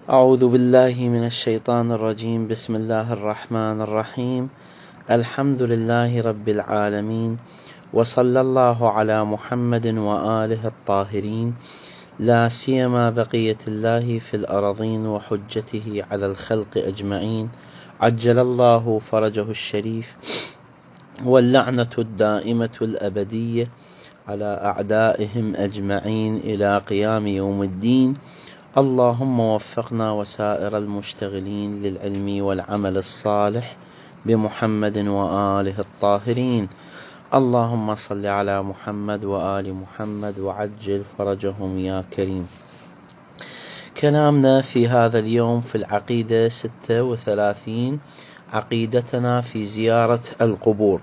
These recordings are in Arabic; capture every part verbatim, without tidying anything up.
أعوذ بالله من الشيطان الرجيم. بسم الله الرحمن الرحيم. الحمد لله رب العالمين، وصلى الله على محمد وآله الطاهرين، لا سيما بقية الله في الأرضين وحجته على الخلق أجمعين، عجل الله فرجه الشريف، واللعنة الدائمة الأبدية على أعدائهم أجمعين إلى قيام يوم الدين. اللهم وفقنا وسائر المشتغلين للعلم والعمل الصالح بمحمد وآله الطاهرين. اللهم صل على محمد وآل محمد وعجل فرجهم يا كريم. كلامنا في هذا اليوم في العقيدة ستة وثلاثين، عقيدتنا في زيارة القبور.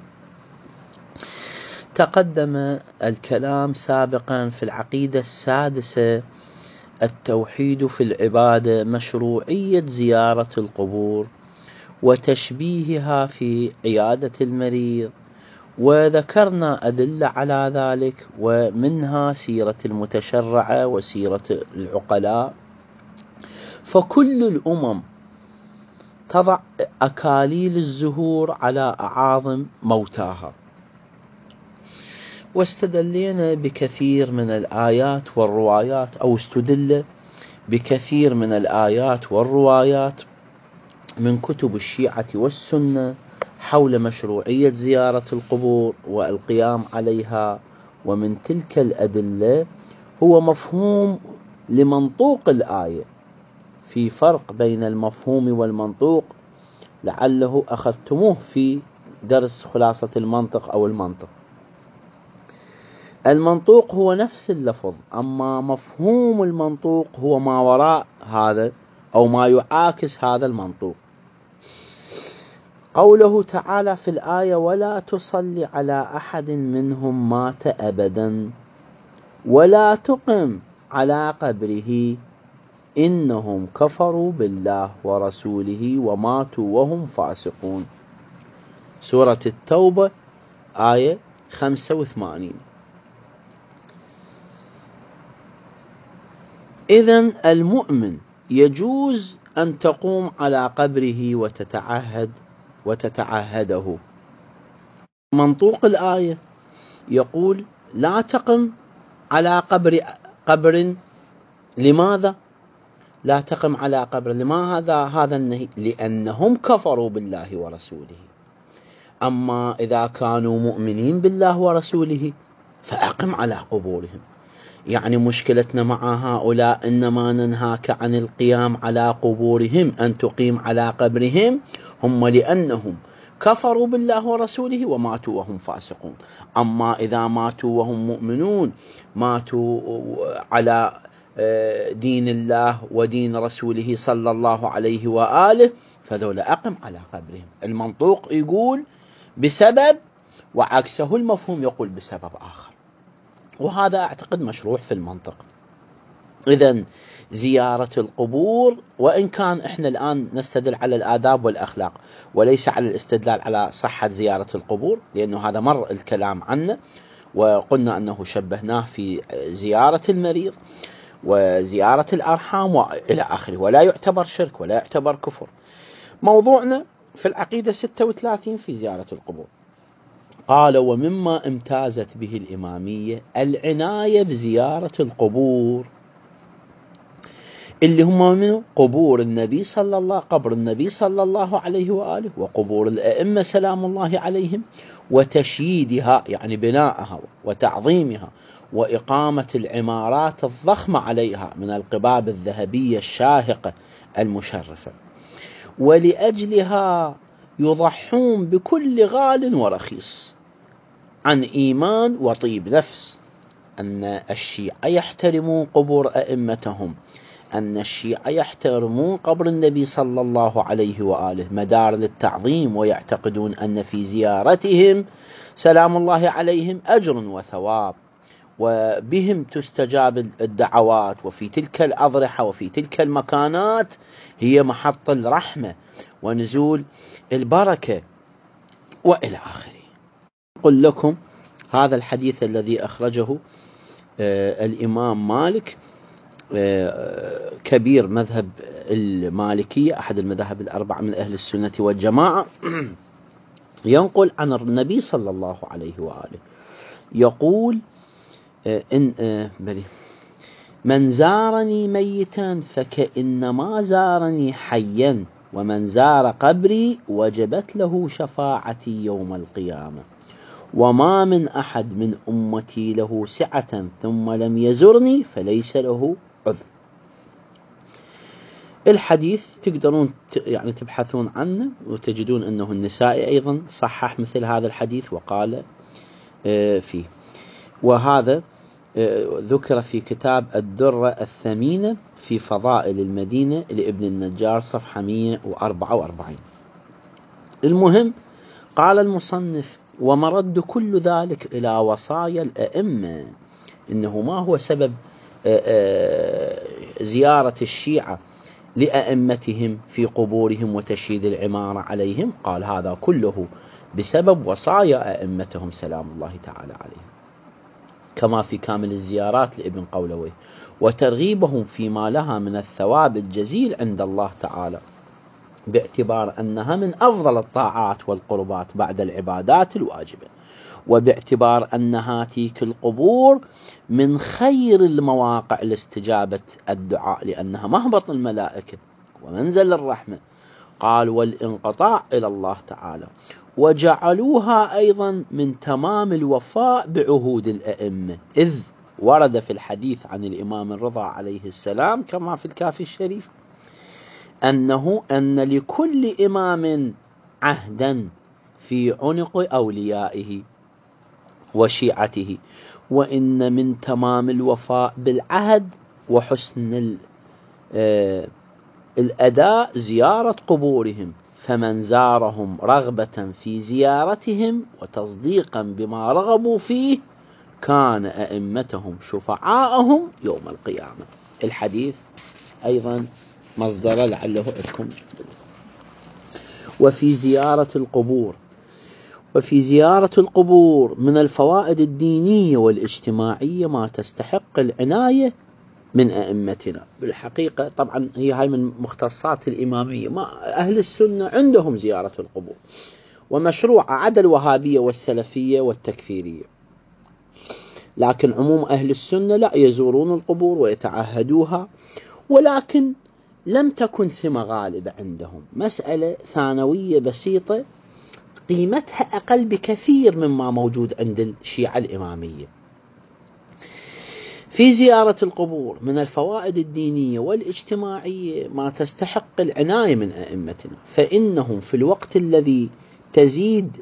تقدم الكلام سابقا في العقيدة السادسة، التوحيد في العبادة، مشروعية زيارة القبور وتشبيهها في عيادة المريض، وذكرنا أدلة على ذلك، ومنها سيرة المتشرعة وسيرة العقلاء. فكل الأمم تضع أكاليل الزهور على أعاظم موتاها، واستدلينا بكثير من الآيات والروايات أو استدل بكثير من الآيات والروايات من كتب الشيعة والسنة حول مشروعية زيارة القبور والقيام عليها. ومن تلك الأدلة هو مفهوم لمنطوق الآية. في فرق بين المفهوم والمنطوق، لعله أخذتموه في درس خلاصة المنطق أو المنطق. المنطوق هو نفس اللفظ، أما مفهوم المنطوق هو ما وراء هذا أو ما يعاكس هذا المنطوق. قوله تعالى في الآية: ولا تصلي على أحد منهم مات أبدا ولا تقم على قبره إنهم كفروا بالله ورسوله وماتوا وهم فاسقون. سورة التوبة آية خمسة وثمانين. إذن المؤمن يجوز أن تقوم على قبره وتتعهد وتتعهده. منطوق الآية يقول: لا تقم على قبر قبر. لماذا لا تقم على قبر؟ لماذا هذا النهي؟ لأنهم كفروا بالله ورسوله. أما إذا كانوا مؤمنين بالله ورسوله فأقم على قبورهم. يعني مشكلتنا مع هؤلاء إنما ننهاك عن القيام على قبورهم، أن تقيم على قبرهم، هم لأنهم كفروا بالله ورسوله وماتوا وهم فاسقون. أما إذا ماتوا وهم مؤمنون، ماتوا على دين الله ودين رسوله صلى الله عليه وآله، فذولا أقم على قبرهم. المنطوق يقول بسبب، وعكسه المفهوم يقول بسبب آخر، وهذا أعتقد مشروع في المنطق. إذن زيارة القبور، وإن كان إحنا الآن نستدل على الآداب والأخلاق وليس على الاستدلال على صحة زيارة القبور، لأنه هذا مر الكلام عنه، وقلنا أنه شبهناه في زيارة المريض وزيارة الأرحام وإلى آخره، ولا يعتبر شرك ولا يعتبر كفر. موضوعنا في العقيدة ستة وثلاثين في زيارة القبور. قال: ومما امتازت به الإمامية العناية بزيارة القبور، اللي هم من قبور النبي صلى الله قبر النبي صلى الله عليه وآله، وقبور الأئمة سلام الله عليهم، وتشييدها يعني بناءها وتعظيمها، وإقامة العمارات الضخمة عليها من القباب الذهبية الشاهقة المشرفة. ولأجلها يضحون بكل غال ورخيص عن إيمان وطيب نفس. أن الشيعة يحترمون قبور أئمتهم، أن الشيعة يحترمون قبر النبي صلى الله عليه وآله مدار للتعظيم، ويعتقدون أن في زيارتهم سلام الله عليهم أجر وثواب، وبهم تستجاب الدعوات، وفي تلك الأضرحة وفي تلك المكانات هي محط الرحمة ونزول البركة وإلى آخره. أقول لكم هذا الحديث الذي أخرجه آه الإمام مالك، آه كبير مذهب المالكية أحد المذاهب الأربعة من أهل السنة والجماعة ينقل عن النبي صلى الله عليه وآله يقول إن بلي من زارني ميتا فكأنما زارني حيا ومن زار قبري وجبت له شفاعتي يوم القيامة وما من أحد من أمتي له سعة ثم لم يزرني فليس له عذر. الحديث تقدرون يعني تبحثون عنه وتجدون أنه النسائي أيضا صحح مثل هذا الحديث وقال فيه، وهذا ذكر في كتاب الدرة الثمينة في فضائل المدينة لابن النجار صفحة مئة وأربعة وأربعين. المهم قال المصنف ومرد كل ذلك إلى وصايا الأئمة. إنه ما هو سبب زيارة الشيعة لأئمتهم في قبورهم وتشييد العمارة عليهم؟ قال هذا كله بسبب وصايا أئمتهم سلام الله تعالى عليهم، كما في كامل الزيارات لابن قولويه، وترغيبهم فيما لها من الثواب الجزيل عند الله تعالى، باعتبار أنها من أفضل الطاعات والقربات بعد العبادات الواجبة، وباعتبار أن هاتيك القبور من خير المواقع لاستجابة الدعاء، لأنها مهبط الملائكة ومنزل الرحمة. قال والانقطاع إلى الله تعالى، وجعلوها أيضا من تمام الوفاء بعهود الأئمة، إذ ورد في الحديث عن الإمام الرضا عليه السلام كما في الكافي الشريف أنه أن لكل إمام عهدا في عنق أوليائه وشيعته، وإن من تمام الوفاء بالعهد وحسن الأداء زيارة قبورهم، فمن زارهم رغبة في زيارتهم وتصديقا بما رغبوا فيه كان أئمتهم شفعاءهم يوم القيامة. الحديث أيضا مصدر لعله لكم. وفي زيارة القبور وفي زيارة القبور من الفوائد الدينية والاجتماعية ما تستحق العناية من أئمتنا. بالحقيقة طبعا هي هاي من مختصات الإمامية، ما أهل السنة عندهم زيارة القبور ومشروع عدا الوهابية والسلفية والتكفيرية، لكن عموم أهل السنة لا يزورون القبور ويتعهدوها، ولكن لم تكن سمة غالبة عندهم، مسألة ثانوية بسيطة قيمتها أقل بكثير مما موجود عند الشيعة الإمامية. في زيارة القبور من الفوائد الدينية والاجتماعية ما تستحق العناية من أئمتنا، فإنهم في الوقت الذي تزيد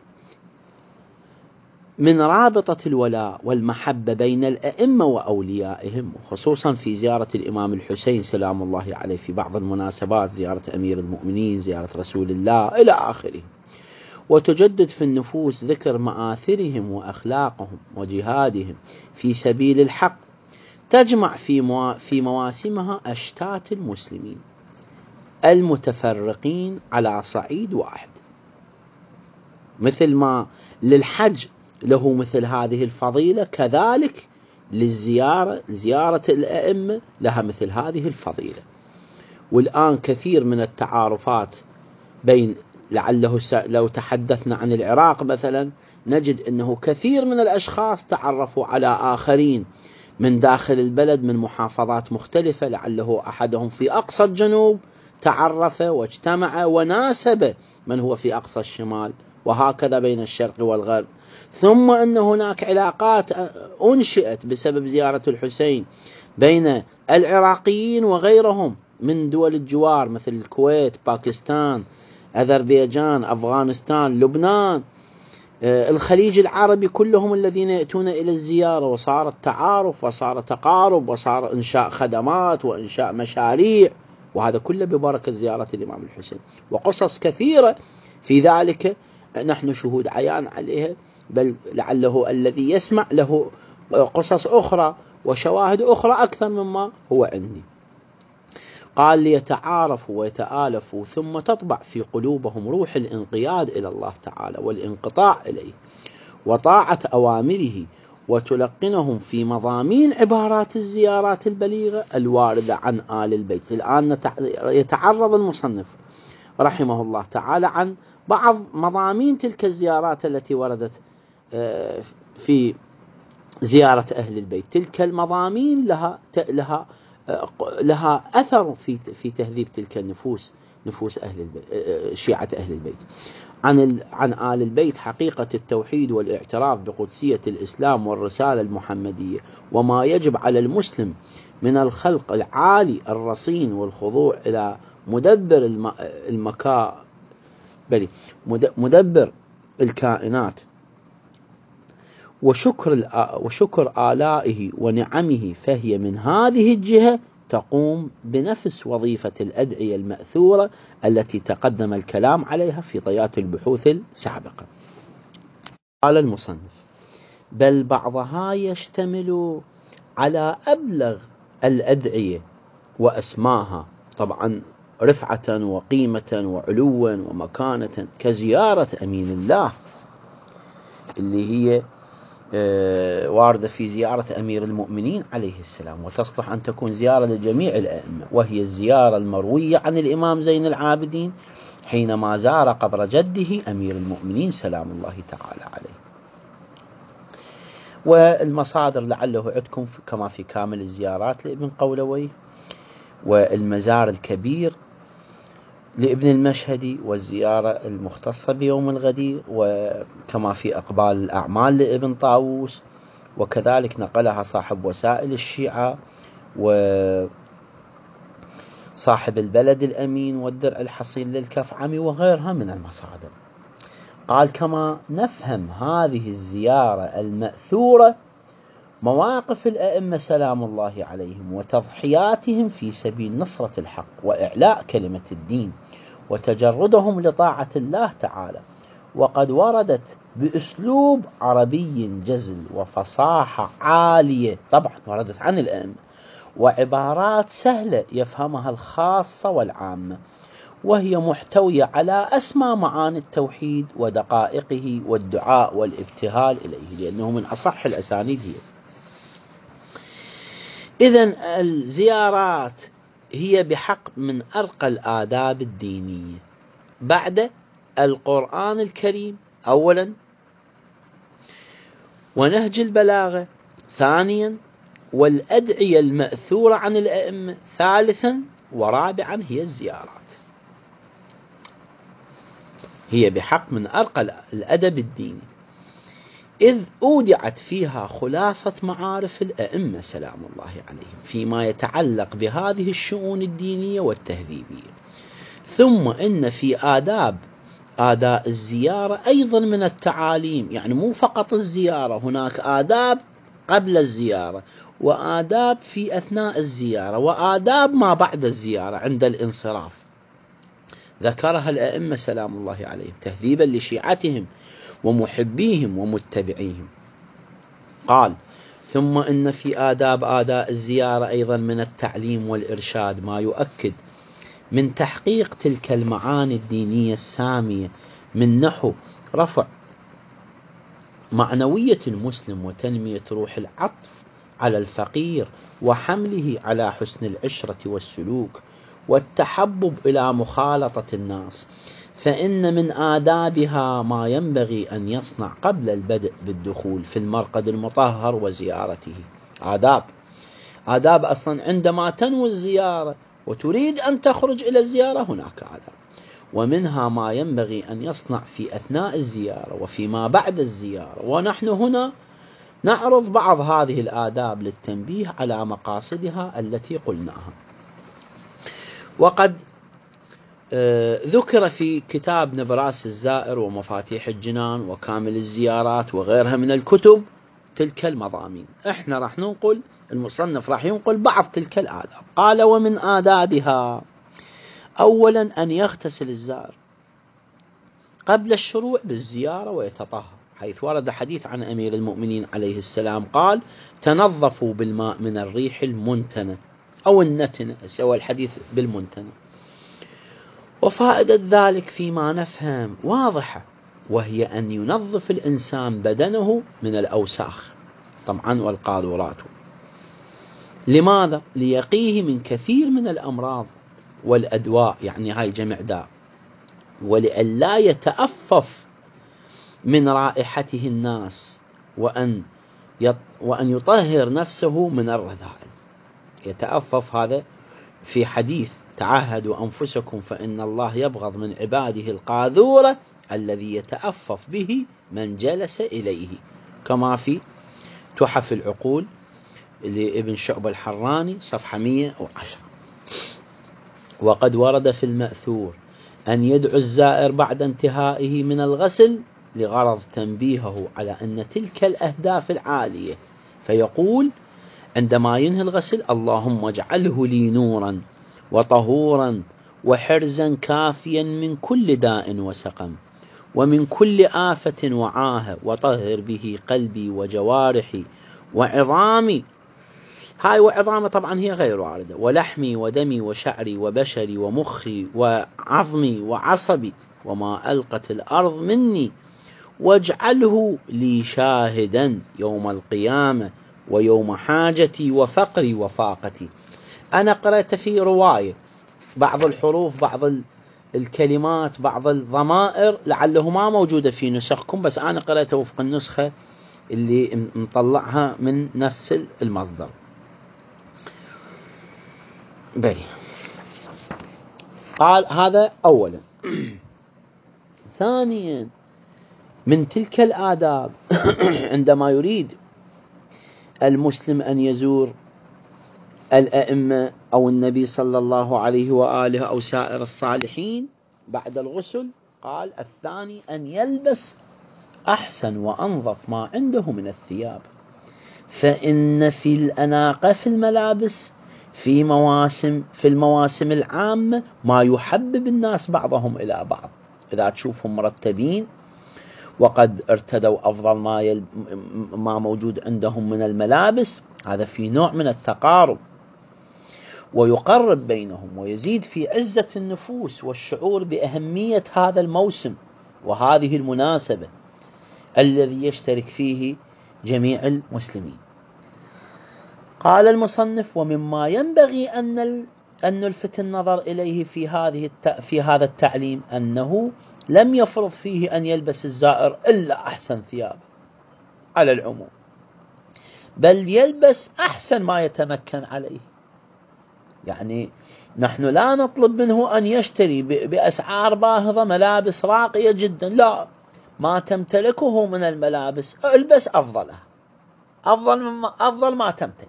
من رابطة الولاء والمحبة بين الأئمة وأوليائهم، خصوصا في زيارة الإمام الحسين سلام الله عليه في بعض المناسبات، زيارة أمير المؤمنين، زيارة رسول الله إلى آخره، وتجدد في النفوس ذكر مآثرهم وأخلاقهم وجهادهم في سبيل الحق، تجمع في, موا... في مواسمها أشتات المسلمين المتفرقين على صعيد واحد، مثل ما للحج له مثل هذه الفضيلة، كذلك للزيارة زيارة الأئمة لها مثل هذه الفضيلة. والآن كثير من التعارفات بين، لعله لو تحدثنا عن العراق مثلا نجد أنه كثير من الأشخاص تعرفوا على آخرين من داخل البلد من محافظات مختلفة، لعله أحدهم في أقصى الجنوب تعرف واجتمع وناسب من هو في أقصى الشمال، وهكذا بين الشرق والغرب. ثم أن هناك علاقات أنشئت بسبب زيارة الحسين بين العراقيين وغيرهم من دول الجوار مثل الكويت، باكستان، أذربيجان، أفغانستان، لبنان، الخليج العربي، كلهم الذين يأتون إلى الزيارة، وصار التعارف وصار تقارب وصار إنشاء خدمات وإنشاء مشاريع، وهذا كله ببركة زيارة الإمام الحسين. وقصص كثيرة في ذلك نحن شهود عيان عليها، بل لعله الذي يسمع له قصص أخرى وشواهد أخرى أكثر مما هو عندي. قال ليتعارفوا ويتآلفوا ثم تطبع في قلوبهم روح الانقياد إلى الله تعالى والانقطاع إليه وطاعة أوامره وتلقنهم في مضامين عبارات الزيارات البليغة الواردة عن آل البيت. الآن يتعرض المصنف رحمه الله تعالى عن بعض مضامين تلك الزيارات التي وردت في زيارة أهل البيت. تلك المضامين لها لها لها أثر في في تهذيب تلك النفوس، نفوس أهل البيت، شيعة أهل البيت. عن عن آل البيت حقيقة التوحيد والاعتراف بقدسية الإسلام والرسالة المحمدية، وما يجب على المسلم من الخلق العالي الرصين والخضوع إلى مدبر المكا بل مدبر الكائنات، وشكر وشكر آلائه ونعمه. فهي من هذه الجهة تقوم بنفس وظيفة الأدعية المأثورة التي تقدم الكلام عليها في طيات البحوث السابقة. قال المصنف: بل بعضها يشتمل على أبلغ الأدعية وأسماها، طبعا رفعة وقيمة وعلوا ومكانة، كزيارة أمين الله اللي هي واردة في زيارة أمير المؤمنين عليه السلام، وتصلح أن تكون زيارة لجميع الأئمة، وهي الزيارة المروية عن الإمام زين العابدين حينما زار قبر جده أمير المؤمنين سلام الله تعالى عليه. والمصادر لعله عندكم كما في كامل الزيارات لابن قولوي، والمزار الكبير لابن المشهدي، والزيارة المختصة بيوم الغدير، وكما في أقبال الأعمال لابن طاووس، وكذلك نقلها صاحب وسائل الشيعة وصاحب البلد الأمين والدرع الحصين للكفعمي وغيرها من المصادر. قال: كما نفهم هذه الزيارة المأثورة مواقف الأئمة سلام الله عليهم وتضحياتهم في سبيل نصرة الحق وإعلاء كلمة الدين وتجردهم لطاعة الله تعالى، وقد وردت بأسلوب عربي جزل وفصاحة عالية، طبعا وردت عن الأئمة، وعبارات سهلة يفهمها الخاصة والعامة، وهي محتوية على أسمى معاني التوحيد ودقائقه والدعاء والابتهال إليه، لأنه من أصح الأسانيد هي. إذن الزيارات هي بحق من أرقى الآداب الدينية بعد القرآن الكريم أولا، ونهج البلاغة ثانيا، والأدعية المأثورة عن الأئمة ثالثا، ورابعا هي الزيارات. هي بحق من أرقى الأدب الديني، إذ أودعت فيها خلاصة معارف الأئمة سلام الله عليهم فيما يتعلق بهذه الشؤون الدينية والتهذيبية. ثم إن في آداب آداء الزيارة أيضا من التعاليم، يعني مو فقط الزيارة، هناك آداب قبل الزيارة، وآداب في أثناء الزيارة، وآداب ما بعد الزيارة عند الانصراف، ذكرها الأئمة سلام الله عليهم تهذيبا لشيعتهم ومحبيهم ومتبعيهم. قال: ثم إن في آداب آداء الزيارة أيضا من التعليم والإرشاد ما يؤكد من تحقيق تلك المعاني الدينية السامية، من نحو رفع معنوية المسلم وتنمية روح العطف على الفقير وحمله على حسن العشرة والسلوك والتحبب إلى مخالطة الناس، فإن من آدابها ما ينبغي أن يصنع قبل البدء بالدخول في المرقد المطهر وزيارته. آداب آداب أصلا عندما تنوي الزيارة وتريد أن تخرج إلى الزيارة هناك آداب، ومنها ما ينبغي أن يصنع في أثناء الزيارة وفيما بعد الزيارة، ونحن هنا نعرض بعض هذه الآداب للتنبيه على مقاصدها التي قلناها. وقد ذكر في كتاب نبراس الزائر ومفاتيح الجنان وكامل الزيارات وغيرها من الكتب تلك المضامين. احنا راح ننقل، المصنف راح ينقل بعض تلك الآداب. قال: ومن آدابها أولا أن يغتسل الزائر قبل الشروع بالزيارة ويتطهر، حيث ورد حديث عن أمير المؤمنين عليه السلام قال: تنظفوا بالماء من الريح المنتنة أو النتنة، سوى الحديث بالمنتنة. وفائدة ذلك فيما نفهم واضحة، وهي أن ينظف الإنسان بدنه من الأوساخ، طبعا والقاذورات. لماذا؟ ليقيه من كثير من الأمراض والأدواء، يعني هاي جمع داء، ولئلا يتأفف من رائحته الناس، وأن وأن يطهر نفسه من الرذائل. يتأفف، هذا في حديث تعهدوا أنفسكم فإن الله يبغض من عباده القاذورة الذي يتأفف به من جلس إليه، كما في تحف العقول لابن شعب الحراني صفحة مئة وعشرة. وقد ورد في المأثور أن يدعو الزائر بعد انتهائه من الغسل لغرض تنبيهه على أن تلك الأهداف العالية، فيقول عندما ينهي الغسل: اللهم اجعله لي نورا وطهورا وحرزا كافيا من كل داء وسقم ومن كل آفة وعاهة، وطهر به قلبي وجوارحي وعظامي. هاي وعظامي طبعا هي غير واردة، ولحمي ودمي وشعري وبشري ومخي وعظمي وعصبي وما ألقت الأرض مني، واجعله لي شاهدا يوم القيامة ويوم حاجتي وفقري وفاقتي. أنا قرأت في رواية بعض الحروف، بعض الكلمات، بعض الضمائر لعله ما موجودة في نسخكم، بس أنا قرأتها وفق النسخة اللي مطلعها من نفس المصدر. بلي. قال هذا أولا. ثانيا، من تلك الآداب عندما يريد المسلم أن يزور الأئمة أو النبي صلى الله عليه وآله أو سائر الصالحين بعد الغسل، قال الثاني أن يلبس أحسن وأنظف ما عنده من الثياب، فإن في الأناقة في الملابس في مواسم في المواسم العامة ما يحبب الناس بعضهم إلى بعض. إذا تشوفهم مرتبين وقد ارتدوا أفضل ما, يل... ما موجود عندهم من الملابس، هذا في نوع من التقارب ويقرب بينهم ويزيد في عزة النفوس والشعور بأهمية هذا الموسم وهذه المناسبة الذي يشترك فيه جميع المسلمين. قال المصنف: ومما ينبغي أن أن نلفت النظر إليه في هذه الت... في هذا التعليم أنه لم يفرض فيه أن يلبس الزائر إلا أحسن ثياب على العموم، بل يلبس أحسن ما يتمكن عليه. يعني نحن لا نطلب منه أن يشتري بأسعار باهظة ملابس راقية جدا، لا، ما تمتلكه من الملابس البس أفضلها، أفضل مما أفضل ما تمتلك.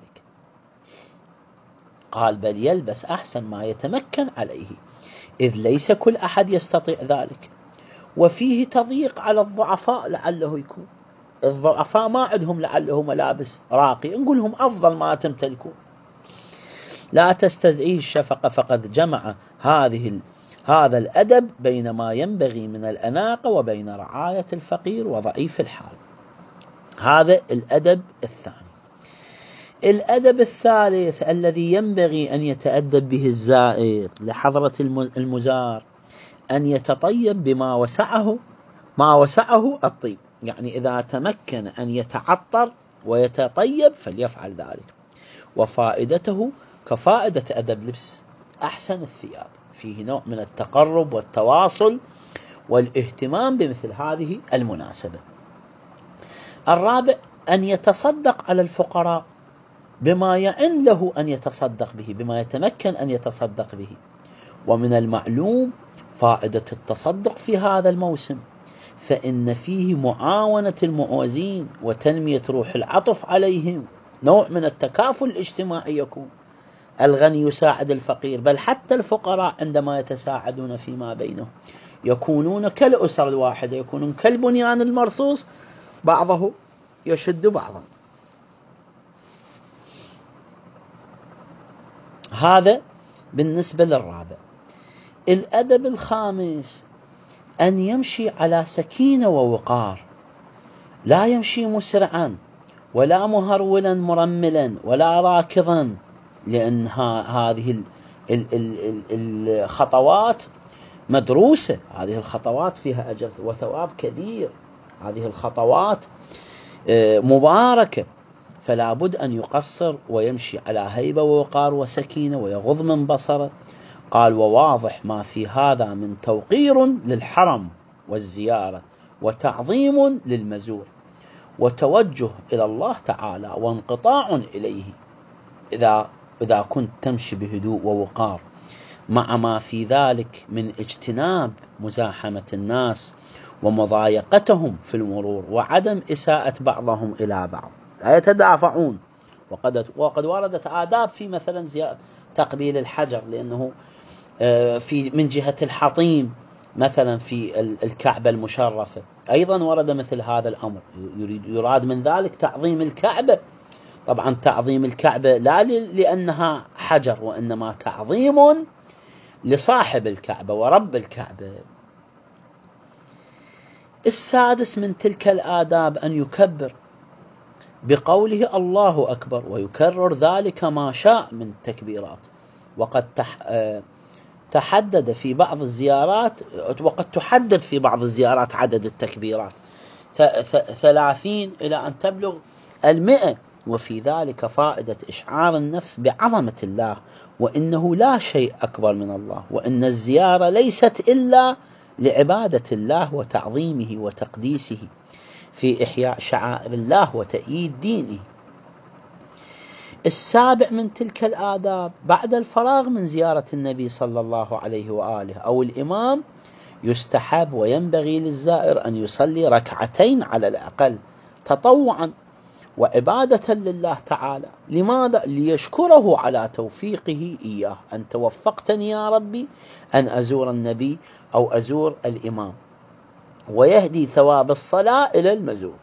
قال: بل يلبس أحسن ما يتمكن عليه، إذ ليس كل أحد يستطيع ذلك، وفيه تضييق على الضعفاء لعله يكون الضعفاء ما عندهم لعله ملابس راقية، نقول لهم أفضل ما تمتلكون. لا تستدعيه الشفقة، فقد جمع هذه هذا الأدب بين ما ينبغي من الأناقة وبين رعاية الفقير وضعيف الحال. هذا الأدب الثاني. الأدب الثالث الذي ينبغي أن يتأدب به الزائر لحضرة المزار أن يتطيب بما وسعه ما وسعه الطيب، يعني إذا تمكن أن يتعطر ويتطيب فليفعل ذلك، وفائدته كفائدة أدب لبس أحسن الثياب، فيه نوع من التقرب والتواصل والاهتمام بمثل هذه المناسبة. الرابع أن يتصدق على الفقراء بما يعن له أن يتصدق به، بما يتمكن أن يتصدق به. ومن المعلوم فائدة التصدق في هذا الموسم، فإن فيه معاونة المعوزين وتنمية روح العطف عليهم، نوع من التكافل الاجتماعي يكون. الغني يساعد الفقير، بل حتى الفقراء عندما يتساعدون فيما بينهم يكونون كالأسر الواحدة، يكونون كالبنيان المرصوص، بعضه يشد بعضا. هذا بالنسبة للرابع. الأدب الخامس أن يمشي على سكينة ووقار، لا يمشي مسرعا ولا مهرولا مرملا ولا راكضا، لأن هذه الخطوات مدروسة، هذه الخطوات فيها أجر وثواب كبير، هذه الخطوات مباركة. فلا بد أن يقصر ويمشي على هيبة ووقار وسكينة ويغض من بصره. قال وواضح ما في هذا من توقير للحرم والزيارة وتعظيم للمزور وتوجه إلى الله تعالى وانقطاع إليه إذا, إذا كنت تمشي بهدوء ووقار، مع ما في ذلك من اجتناب مزاحمة الناس ومضايقتهم في المرور وعدم إساءة بعضهم إلى بعض، لا يتدافعون. وقد, وقد وردت آداب في مثلا تقبيل الحجر، لأنه في من جهة الحطيم مثلا في الكعبة المشرفة أيضا ورد مثل هذا الأمر، يراد من ذلك تعظيم الكعبة. طبعا تعظيم الكعبة لا لأنها حجر، وإنما تعظيم لصاحب الكعبة ورب الكعبة. السادس من تلك الآداب أن يكبر بقوله الله أكبر، ويكرر ذلك ما شاء من التكبيرات. وقد تح... تحدد في بعض الزيارات وقد تحدد في بعض الزيارات عدد التكبيرات ثلاثين إلى أن تبلغ المئة، وفي ذلك فائدة إشعار النفس بعظمة الله، وإنه لا شيء أكبر من الله، وإن الزيارة ليست إلا لعبادة الله وتعظيمه وتقديسه في إحياء شعائر الله وتأييد دينه. السابع من تلك الآداب بعد الفراغ من زيارة النبي صلى الله عليه وآله أو الإمام يستحب وينبغي للزائر أن يصلي ركعتين على الأقل تطوعا وعبادة لله تعالى. لماذا؟ ليشكره على توفيقه إياه، أن توفقتني يا ربي أن أزور النبي أو أزور الإمام، ويهدي ثواب الصلاة إلى المزور.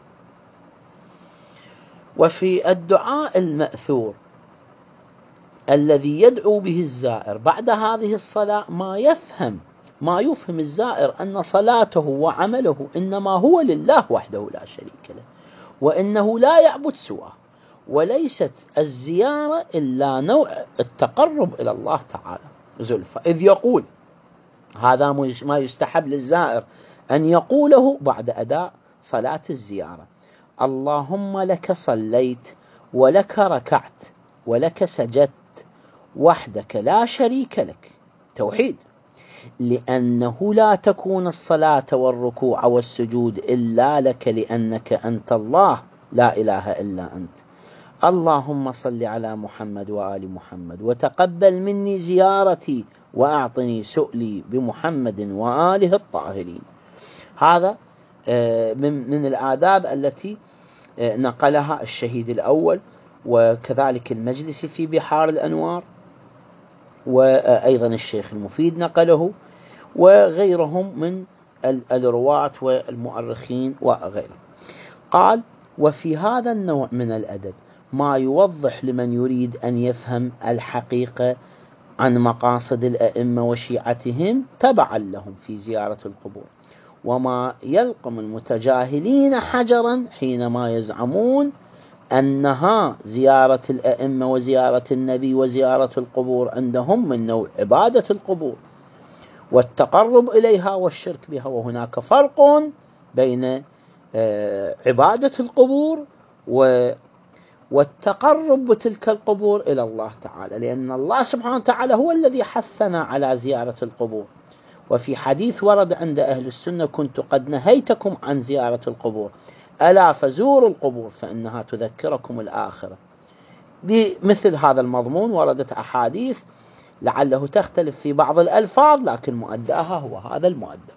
وفي الدعاء المأثور الذي يدعو به الزائر بعد هذه الصلاة ما يفهم ما يفهم الزائر أن صلاته وعمله إنما هو لله وحده لا شريك له، وإنه لا يعبد سواه، وليست الزيارة إلا نوع التقرب إلى الله تعالى زلفى. إذ يقول هذا ما يستحب للزائر أن يقوله بعد أداء صلاة الزيارة: اللهم لك صليت ولك ركعت ولك سجدت وحدك لا شريك لك، توحيد، لأنه لا تكون الصلاة والركوع والسجود إلا لك، لأنك أنت الله لا إله إلا أنت. اللهم صل على محمد وآل محمد، وتقبل مني زيارتي وأعطني سؤلي بمحمد وآله الطاهرين. هذا من الآداب التي نقلها الشهيد الأول، وكذلك المجلسي في بحار الأنوار، وأيضا الشيخ المفيد نقله، وغيرهم من الرواة والمؤرخين وغيرهم. قال: وفي هذا النوع من الأدب ما يوضح لمن يريد أن يفهم الحقيقة عن مقاصد الأئمة وشيعتهم تبعا لهم في زيارة القبور، وما يلقم المتجاهلين حجرا حينما يزعمون أنها زيارة الأئمة وزيارة النبي وزيارة القبور عندهم من نوع عبادة القبور والتقرب إليها والشرك بها. وهناك فرق بين عبادة القبور والتقرب بتلك القبور إلى الله تعالى، لأن الله سبحانه وتعالى هو الذي حثنا على زيارة القبور. وفي حديث ورد عند أهل السنة: كنت قد نهيتكم عن زيارة القبور، ألا فزوروا القبور فإنها تذكركم الآخرة. بمثل هذا المضمون وردت أحاديث لعله تختلف في بعض الألفاظ، لكن مؤداها هو هذا المؤدى.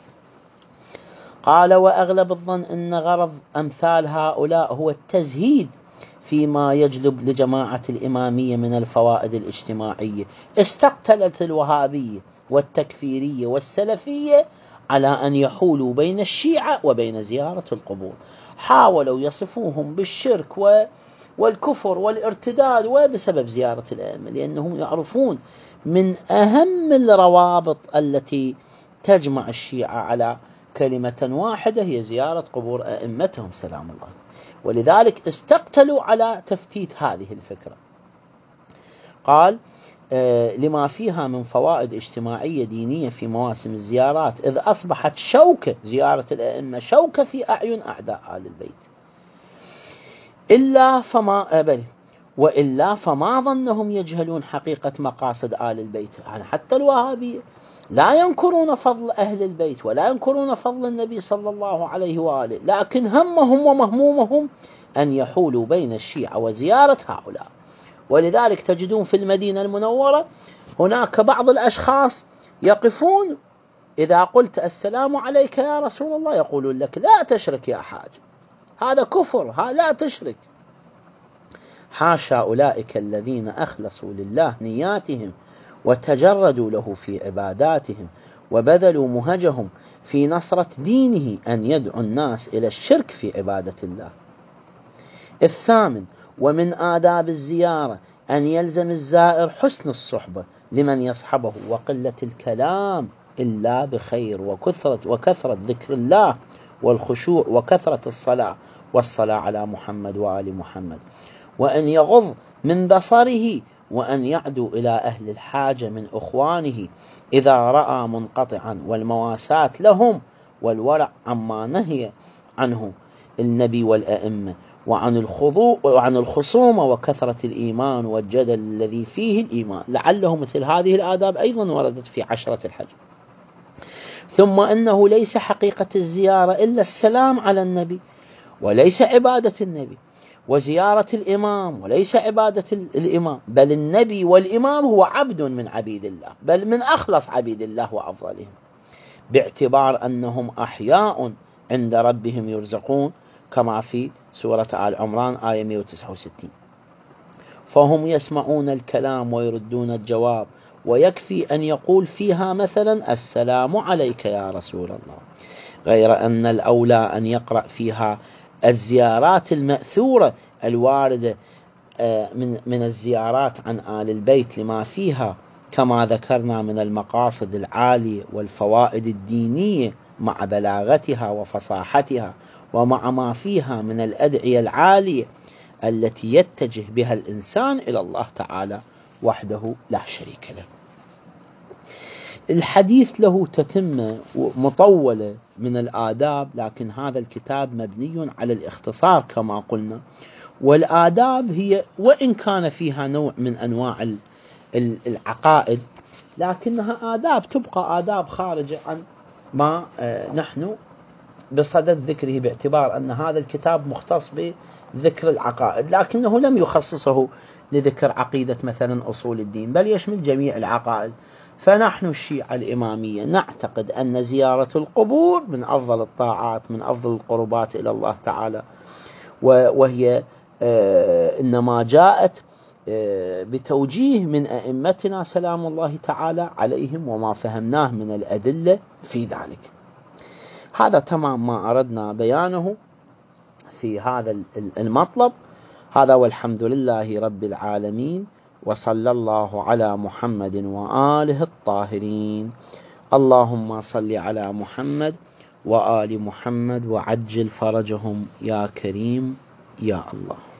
قال: وأغلب الظن أن غرض أمثال هؤلاء هو التزهيد فيما يجلب لجماعة الإمامية من الفوائد الاجتماعية. استقتلت الوهابية والتكفيرية والسلفية على أن يحولوا بين الشيعة وبين زيارة القبور، حاولوا يصفوهم بالشرك والكفر والارتداد وبسبب زيارة الأئمة، لأنهم يعرفون من أهم الروابط التي تجمع الشيعة على كلمة واحدة هي زيارة قبور أئمتهم سلام الله، ولذلك استقتلوا على تفتيت هذه الفكرة. قال: آه لما فيها من فوائد اجتماعية دينية في مواسم الزيارات، إذ أصبحت شوكة زيارة الأئمة شوكة في أعين أعداء آل البيت. إلا فما بل وإلا فما ظنهم يجهلون حقيقة مقاصد آل البيت. يعني حتى الوهابية لا ينكرون فضل أهل البيت ولا ينكرون فضل النبي صلى الله عليه وآله، لكن همهم ومهمومهم أن يحولوا بين الشيعة وزيارة هؤلاء. ولذلك تجدون في المدينة المنورة هناك بعض الأشخاص يقفون إذا قلت السلام عليك يا رسول الله يقولون لك لا تشرك يا حاج، هذا كفر، ها لا تشرك. حاشا أولئك الذين أخلصوا لله نياتهم وتجردوا له في عباداتهم وبذلوا مهجهم في نصرة دينه أن يدعو الناس إلى الشرك في عبادة الله. الثامن: ومن آداب الزيارة أن يلزم الزائر حسن الصحبة لمن يصحبه وقلة الكلام إلا بخير وكثرة, وكثرة ذكر الله والخشوع وكثرة الصلاة والصلاة على محمد وآل محمد، وأن يغض من بصره وأن يعدو إلى أهل الحاجة من أخوانه إذا رأى منقطعا، والمواساة لهم والورع عما نهي عنه النبي والأئمة، وعن الخضوع وعن الخصومة وكثرة الإيمان والجدل الذي فيه الإيمان، لعله مثل هذه الآداب أيضا وردت في عشرة الحج. ثم أنه ليس حقيقة الزيارة إلا السلام على النبي وليس عبادة النبي، وزيارة الإمام وليس عبادة الإمام، بل النبي والإمام هو عبد من عبيد الله، بل من أخلص عبيد الله وأفضلهم، باعتبار أنهم أحياء عند ربهم يرزقون، كما في سورة آل عمران آية مئة وتسعة وستين. فهم يسمعون الكلام ويردون الجواب، ويكفي أن يقول فيها مثلا السلام عليك يا رسول الله، غير أن الأولى أن يقرأ فيها الزيارات المأثورة الواردة من من الزيارات عن آل البيت لما فيها كما ذكرنا من المقاصد العالية والفوائد الدينية مع بلاغتها وفصاحتها، ومع ما فيها من الأدعية العالية التي يتجه بها الإنسان إلى الله تعالى وحده لا شريك له. الحديث له تتمة مطولة من الآداب، لكن هذا الكتاب مبني على الاختصار كما قلنا، والآداب هي وإن كان فيها نوع من أنواع العقائد لكنها آداب تبقى آداب خارجة عن ما نحن بصدد ذكره، باعتبار أن هذا الكتاب مختص بذكر العقائد، لكنه لم يخصصه لذكر عقيدة مثلا أصول الدين، بل يشمل جميع العقائد. فنحن الشيعة الإمامية نعتقد أن زيارة القبور من أفضل الطاعات، من أفضل القربات إلى الله تعالى، وهي إنما جاءت بتوجيه من أئمتنا سلام الله تعالى عليهم وما فهمناه من الأدلة في ذلك. هذا تمام ما أردنا بيانه في هذا المطلب. هذا والحمد لله رب العالمين، وصلى الله على محمد وآله الطاهرين. اللهم صل على محمد وآل محمد وعجل فرجهم يا كريم يا الله.